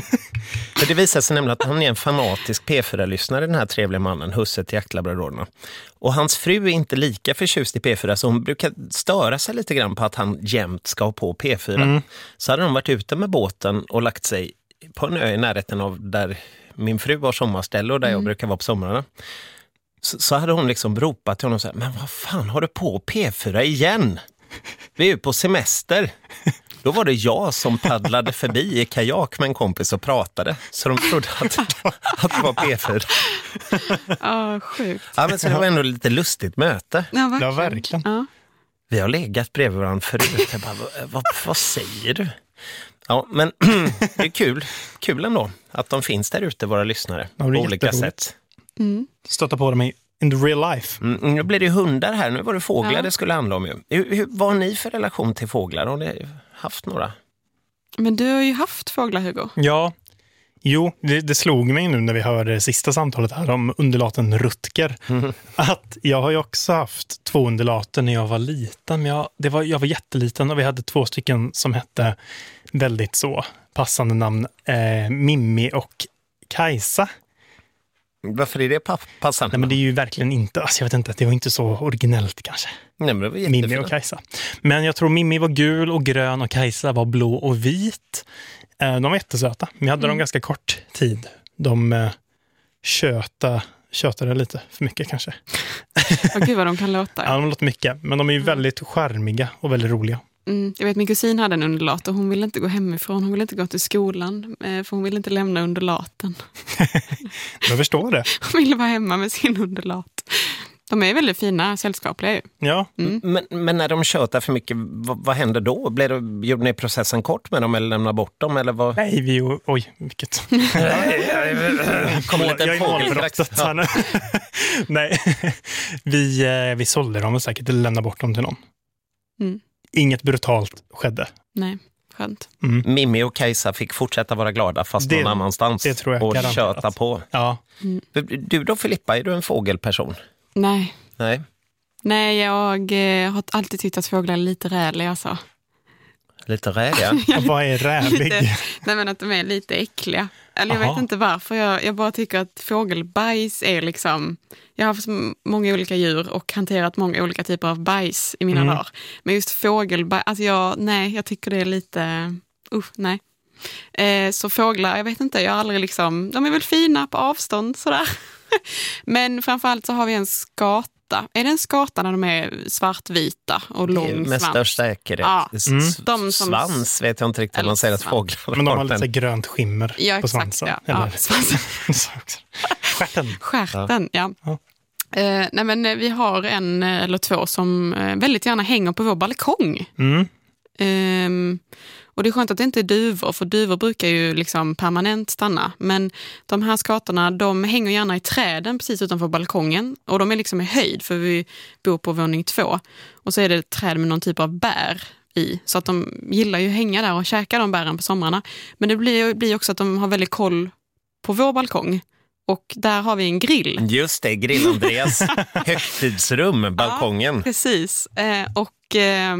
För det visar sig nämligen att han är en fanatisk P fyra-lyssnare, den här trevliga mannen, husse till jaktlabradorerna. Och hans fru är inte lika förtjust i P fyra, så hon brukar störa sig lite grann på att han jämt ska ha på P fyra. Mm. Så hade de varit ute med båten och lagt sig på en ö i närheten av där min fru var sommarställe och där mm. jag brukar vara på somrarna. Så, så hade hon liksom ropat till honom så här, men vad fan har du på P fyra igen? Vi är ju på semester. Då var det jag som paddlade förbi i kajak med en kompis och pratade. Så de trodde att, att det var P fyra. Ja, oh, sjukt. Ja, men så det var ändå lite lustigt möte. Ja, verkligen. Ja, verkligen. Ja. Vi har legat bredvid varandra förut. Jag bara, vad, vad säger du? Ja, men det är kul. Kul ändå att de finns där ute, våra lyssnare. Ja, på olika sätt. Mm. Stötta på dem i in the real life. Mm, nu blir det hundar här. Nu var det fåglar ja. det skulle handla om. Ju. Hur, hur, vad har ni för relation till fåglar? Har ni haft några? Men du har ju haft fåglar, Hugo. Ja, jo, det, det slog mig nu när vi hörde det sista samtalet här om undulaten Rutger. Mm. Att jag har ju också haft två undulater när jag var liten. Men jag, det var, jag var jätteliten och vi hade två stycken som hette väldigt så passande namn. Eh, Mimmi och Kajsa. Varför är det passande? Nej, men det är ju verkligen inte, alltså jag vet inte, det var inte så originellt kanske. Nej, men det var Mimmi och Kajsa. Men jag tror Mimmi var gul och grön och Kajsa var blå och vit. De var jättesöta, men jag hade mm. dem ganska kort tid. De uh, köta, kötade lite för mycket kanske. Åh gud vad de kan låta. Ja, de låter mycket, men de är ju väldigt charmiga och väldigt roliga. Mm, jag vet, min kusin hade en undulat och hon ville inte gå hemifrån. Hon ville inte gå till skolan för hon ville inte lämna undulaten. Jag förstår det. Hon ville vara hemma med sin undulat. De är väldigt fina, sällskapliga ju. Ja. Mm. Men, men när de tjötar för mycket, vad, vad händer då? Blir det, gjorde ni processen kort med dem eller lämnar bort dem? Eller vad? Nej, vi... Oj, vilket... Kommer lite jag är målbrottet här nu. Nej, vi, vi sålde dem säkert eller lämnade bort dem till någon. Mm. Inget brutalt skedde. Nej, skönt. Mm. Mimmi och Kajsa fick fortsätta vara glada fast det, någon annanstans. Det tror jag och garanterat. Köta på. Ja. Mm. Du då Filippa, är du en fågelperson? Nej. Nej. Nej, jag eh, har alltid tyckt att fåglar är lite räliga så. Lite räliga? Och vad är rälig? Lite, nej men att de är lite äckliga. Eller jag Aha. vet inte varför. Jag, jag bara tycker att fågelbajs är liksom... Jag har haft många olika djur och hanterat många olika typer av bajs i mina mm. dagar. Men just fågelbajs, alltså jag, nej, jag tycker det är lite... Uh, nej. Eh, så fåglar, jag vet inte, jag har aldrig liksom... De är väl fina på avstånd sådär. Men framförallt så har vi en skata. Är det en skata när de är svartvita och lång svans? Med största säkerhet. Ja. Mm. De som... Svans vet jag inte riktigt om man säger att fåglar. Men de har lite grönt skimmer ja, på svansen. Ja, ja, svansen. Stjärten. Stjärten, ja. ja. Eh, nej men vi har en eller två som eh, väldigt gärna hänger på vår balkong. Mm. Eh, och det är skönt att det inte är duvor, för duvor brukar ju liksom permanent stanna. Men de här skatorna, de hänger gärna i träden precis utanför balkongen. Och de är liksom i höjd, för vi bor på våning två. Och så är det ett träd med någon typ av bär i. Så att de gillar ju hänga där och käka de bären på somrarna. Men det blir, blir också att de har väldigt koll på vår balkong. Och där har vi en grill. Just det, grill Andreas högtidsrum, balkongen. Ja, precis. Eh, och eh,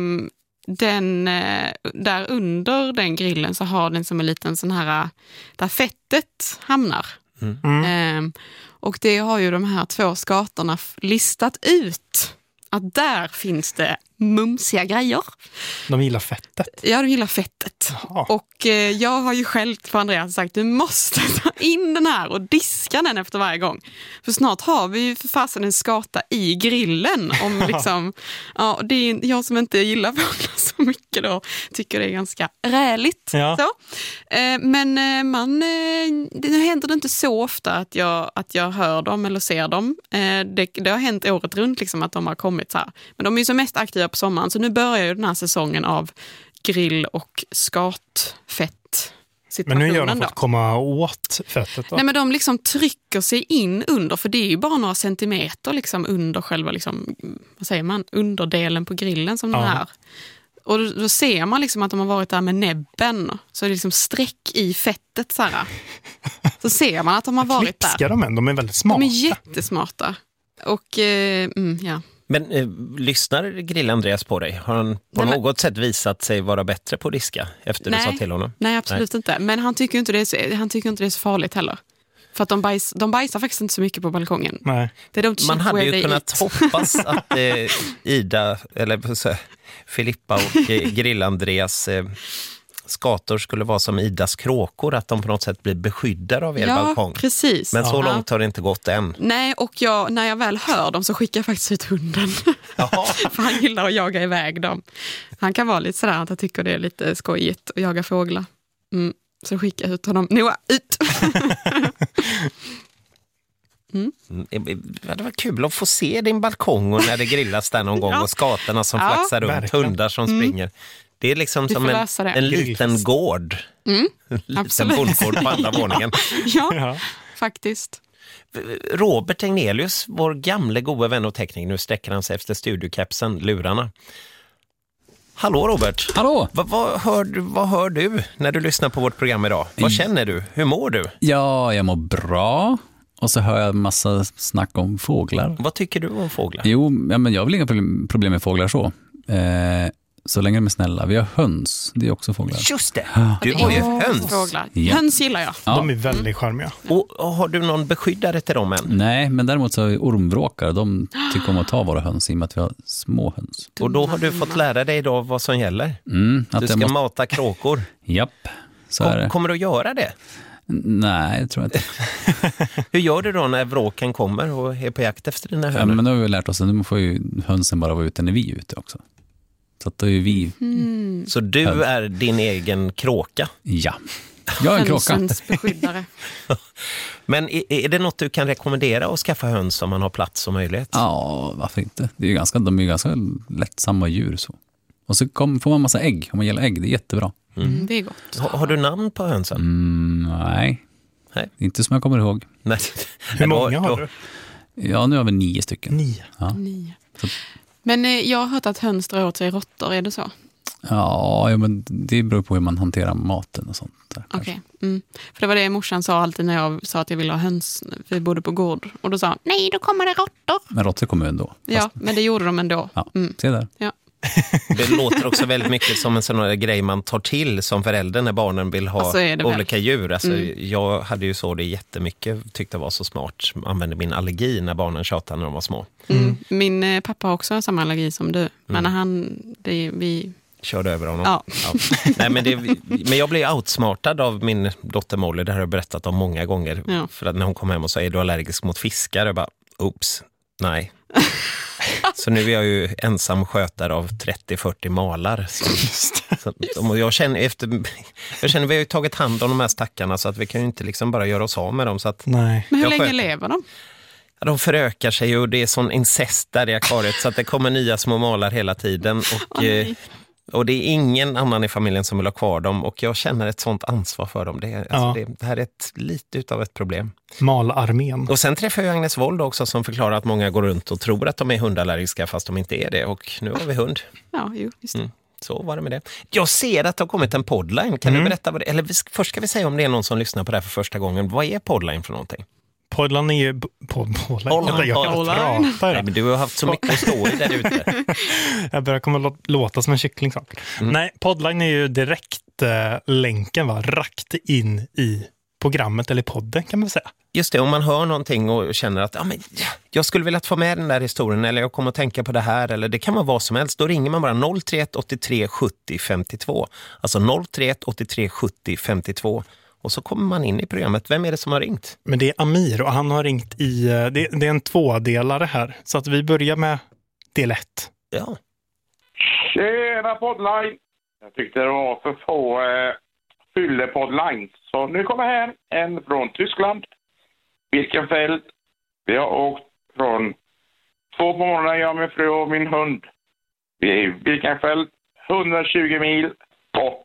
den, eh, där under den grillen så har den som en liten sån här, där fettet hamnar. Mm. Mm. Eh, och det har ju de här två skatorna listat ut. Att där finns det mumsiga grejer. De gillar fettet. Ja, de gillar fettet. Jaha. Och eh, jag har ju själv på Andreas sagt, du måste ta in den här och diska den efter varje gång. För snart har vi ju för fasen en skata i grillen. Om liksom, ja, det är jag som inte gillar fåglar så mycket då, tycker det är ganska räligt. Ja. Så. Eh, men eh, man, eh, det händer det inte så ofta att jag, att jag hör dem eller ser dem. Eh, det, det har hänt året runt liksom, att de har kommit så här. Men de är ju så mest aktiva på sommaren, så nu börjar ju den här säsongen av grill- och skatfett. Men hur gör de för att komma åt fettet då? Nej, men de liksom trycker sig in under, för det är ju bara några centimeter liksom under själva, liksom, vad säger man, underdelen på grillen som ja. Den här. Och då, då ser man liksom att de har varit där med näbben, så är det liksom streck i fettet så här. Så ser man att de har varit där. Knipska de än, de är väldigt smarta. De är jättesmarta. Och eh, mm, ja. Men eh, lyssnar Grill Andreas på dig? Har han på Nej, något men... sätt visat sig vara bättre på diska efter Nej. du sa till honom? Nej, absolut Nej. inte. Men han tycker inte det är så, han tycker inte det är så farligt heller. För att de, bajs, de bajsar faktiskt inte så mycket på balkongen. Nej. Man hade ju kunnat eat. hoppas att eh, Ida, eller så, Filippa och eh, Grill Andreas eh, skator skulle vara som Idas kråkor, att de på något sätt blir beskyddade av er ja, balkong. Precis. Men så ja. långt har det inte gått än. Nej, och jag, när jag väl hör dem så skickar jag faktiskt ut hunden. För han gillar att jaga iväg dem. Han kan vara lite sådär att jag tycker det är lite skojigt att jaga fåglar. Mm. Så skickar jag ut honom. Noah, ut! Mm. Det var kul att få se din balkong och när det grillas där någon gång ja. och skatorna som ja. flaxar runt, verkligen. Hundar som mm. springer. Det är liksom som en, en liten gård. Mm. En liten bondgård på andra våningen. Ja, ja, faktiskt. Robert Tegnelius, vår gamle gode vän och teknik, nu sträcker han sig efter studiokepsen, lurarna. Hallå Robert. Hallå. Va, vad, hör du, vad hör du när du lyssnar på vårt program idag? Vad känner du? Hur mår du? Ja, jag mår bra. Och så hör jag en massa snack om fåglar. Vad tycker du om fåglar? Jo, ja, men jag har väl inga problem med fåglar så. Eh, så länge de är snälla. Vi har höns, det är också fåglar. Just det, du har ju höns. Fåglar. Ja. Höns gillar jag. Ja. De är väldigt charmiga. Och, och har du någon beskyddare till dem än? Nej, men däremot så är ormvråkar. De tycker om att ta våra höns i och med att vi har små höns. Och då har du fått lära dig då vad som gäller? Mm, att du ska måste... mata kråkor. Japp, så Kom, är det. Kommer du att göra det? Nej, jag tror inte. Hur gör du då när vråken kommer och är på jakt efter dina hönor? Ja, men då har vi lärt oss att nu får ju hönsen bara vara ute när vi är ute också. Så att då är vi... Mm. Så du höns. Är din egen kråka? Ja, jag är en kråka. Hönsens beskyddare. Men är, är det något du kan rekommendera att skaffa höns om man har plats och möjlighet? Ja, varför inte? Det är ju ganska, de är ju ganska lättsamma djur så. Och så kom, får man massa ägg, om man gillar ägg, det är jättebra. Mm, det är gott. Har, har du namn på hönsen? Mm, nej. nej, inte som jag kommer ihåg. Nej. Hur många har du? Ja, nu har vi nio stycken. Nio? Ja. nio. Men eh, jag har hört att höns drar åt sig råttor, är det så? Ja, ja, men det beror på hur man hanterar maten och sånt. Okej, okay. mm. För det var det morsan sa alltid när jag sa att jag ville ha höns. Vi bodde på gård. Och då sa han, nej, då kommer det råttor. Men råttor kommer ändå. Ja, fast... men det gjorde de ändå. Ja, mm. se där. Ja. Det låter också väldigt mycket som en sån här grej man tar till som förälder när barnen vill ha alltså olika väl. djur. Alltså, mm. Jag hade ju så det jättemycket, tyckte det var så smart. Använde min allergi när barnen tjatade när de var små. Mm. Mm. Min eh, pappa har också samma allergi som du. Men mm. han, det, vi... körde över honom. Ja. Ja. Nej, men, det, men jag blev outsmartad av min dotter Molly. Det har jag berättat om många gånger. Ja. För att när hon kom hem och sa, är du allergisk mot fiskar? Jag bara, oops, nej. Så nu är jag ju ensam skötare av trettio fyrtio malar. Så, så, och jag känner efter jag känner vi har ju tagit hand om de här stackarna så att vi kan ju inte liksom bara göra oss av med dem så att Nej. Men hur länge sköter. lever de? Ja, de förökar sig och det är sån incest där i akvariet så att det kommer nya små malar hela tiden och, oh, och det är ingen annan i familjen som vill ha kvar dem och jag känner ett sånt ansvar för dem. Det, alltså ja. det, det här är ett, lite utav ett problem. Malarmén. Och sen träffar jag Agnes Wold också som förklarar att många går runt och tror att de är hundallergiska fast de inte är det och nu har vi hund. Ja, jo, just det. Mm. Så var det med det. Jag ser att det har kommit en podline. Kan mm. du berätta vad det är? Eller först ska vi säga om det är någon som lyssnar på det här för första gången. Vad är podline för någonting? Podline är ju... Podline? Jag kan prata. Nej, men du har haft så mycket att stå i där ute. Jag börjar komma att låta som en kyckling. Mm. Nej, podline är ju direkt äh, länken va? Rakt in i programmet eller podden kan man säga. Just det, om man hör någonting och känner att ja, men, jag skulle vilja få med den där historien eller jag kommer att tänka på det här eller det kan vara vad som helst. Då ringer man bara noll tre ett åttiotre sjuttio femtiotvå. Alltså noll tre ett åttiotre sjuttio femtiotvå. Och så kommer man in i programmet. Vem är det som har ringt? Men det är Amir och han har ringt i... Det, det är en tvådelare här. Så att vi börjar med del ett. Ja. Tjena podline! Jag tyckte det var för få eh, fyllepodline. Så nu kommer här en från Tyskland. Birkenfeld. Vi har åkt från två på morgonen, jag, min fru och min hund. Vi är i Birkenfeld. hundratjugo mil och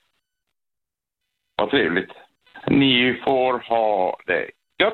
vad trevligt. Ni får ha det gött.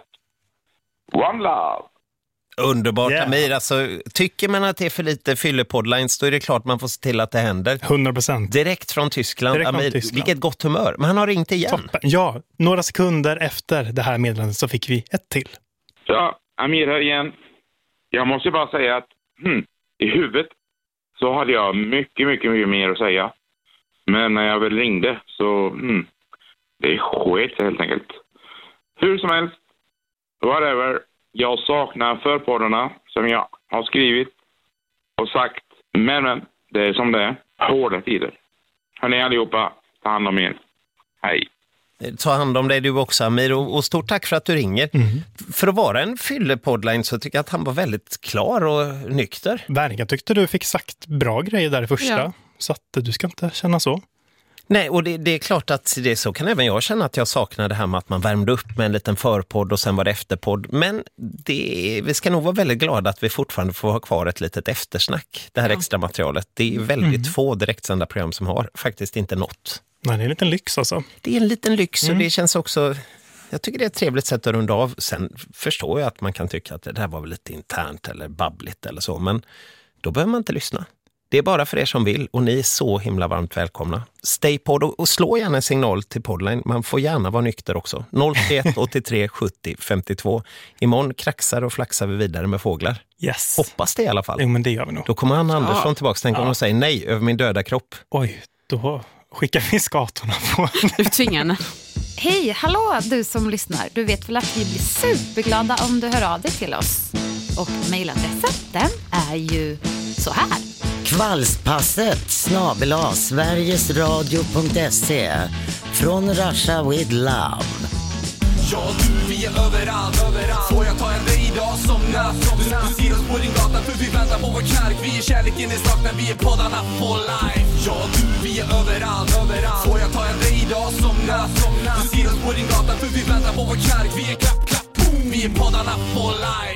One love. Underbart, Yeah. Amir. Alltså, tycker man att det är för lite fyllepodlines, då är det klart man får se till att det händer. hundra procent. Direkt från Tyskland. Direkt från Amir, Tyskland. vilket gott humör. Men han har ringt igen. Toppen. Ja, några sekunder efter det här meddelandet så fick vi ett till. Ja, Amir här igen. Jag måste bara säga att hmm, i huvudet så hade jag mycket, mycket, mycket mer att säga. Men när jag väl ringde så... Hmm, det är skit helt enkelt. Hur som helst, whatever. Jag saknar förpoddarna som jag har skrivit och sagt. Men, men det är som det är. Hårda tider. Hörrni allihopa, ta hand om er. Hej. Ta hand om dig du också, Amir. Och stort tack för att du ringer. Mm. För att vara en fyllepodline så tycker jag att han var väldigt klar och nykter. Verkligen, jag tyckte du fick sagt bra grejer där i första. Ja. Så att du ska inte känna så. Nej, och det, det är klart att det är så kan även jag känna att jag saknar det här med att man värmde upp med en liten förpodd och sen var det efterpodd. Men det, vi ska nog vara väldigt glada att vi fortfarande får ha kvar ett litet eftersnack, det här ja. extra materialet. Det är väldigt mm. få direktsända program som har faktiskt inte nått. Nej, det är en liten lyx alltså. Det är en liten lyx mm. och det känns också... Jag tycker det är ett trevligt sätt att runda av. Sen förstår jag att man kan tycka att det här var väl lite internt eller babbligt eller så, men då behöver man inte lyssna. Det är bara för er som vill och ni är så himla varmt välkomna. Stay podd och slå gärna en signal till podline. Man får gärna vara nykter också. noll tre ett åttiotre sjuttio femtiotvå. Imorgon kraxar och flaxar vi vidare med fåglar. Yes. Hoppas det i alla fall. Jo, men det gör vi nog. Då kommer Anna Andersson ja. tillbaka. Tänk om ja. de säger nej över min döda kropp. Oj, då skickar vi skatorna på. Utvingande. Hej, hallå du som lyssnar. Du vet väl att vi blir superglada om du hör av dig till oss. Och mejladressen, den är ju så här. Kvällspasset snabel-a sverigesradio punkt se från Russia with love. Ja du, vi är överallt, överallt. Får jag ta en dig idag som natt? Du, du ser oss på din gata för vi väntar på vår knark. Vi är kärleken i sak när vi är poddarna for life. Ja du, vi är överallt, överallt. Får jag ta en dig idag som natt? Du ser oss på din gata för vi väntar på vår knark. Vi är klapp, klapp, boom. Vi är poddarna for life.